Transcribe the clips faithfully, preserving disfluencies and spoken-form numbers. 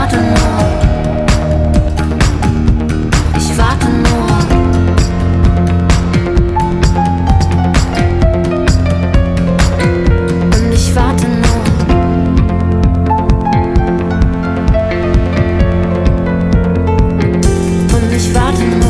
warte nur, ich warte nur. Und ich warte nur. Und ich warte nur.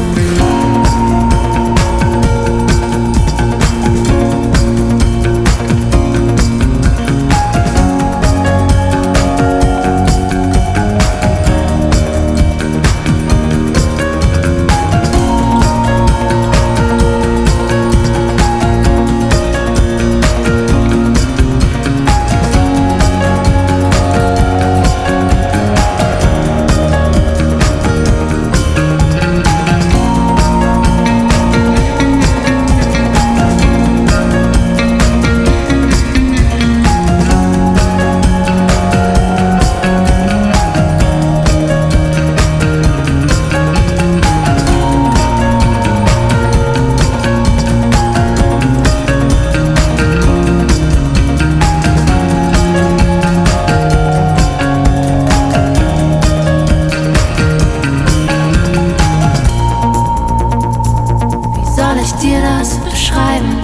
Dir das beschreiben?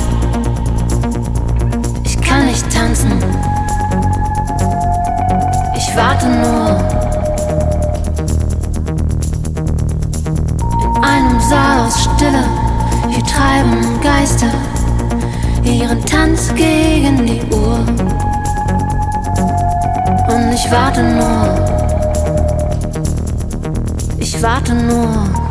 Ich kann nicht tanzen. Ich warte nur. In einem Saal aus Stille, hier treiben Geister ihren Tanz gegen die Uhr. Und ich warte nur. Ich warte nur.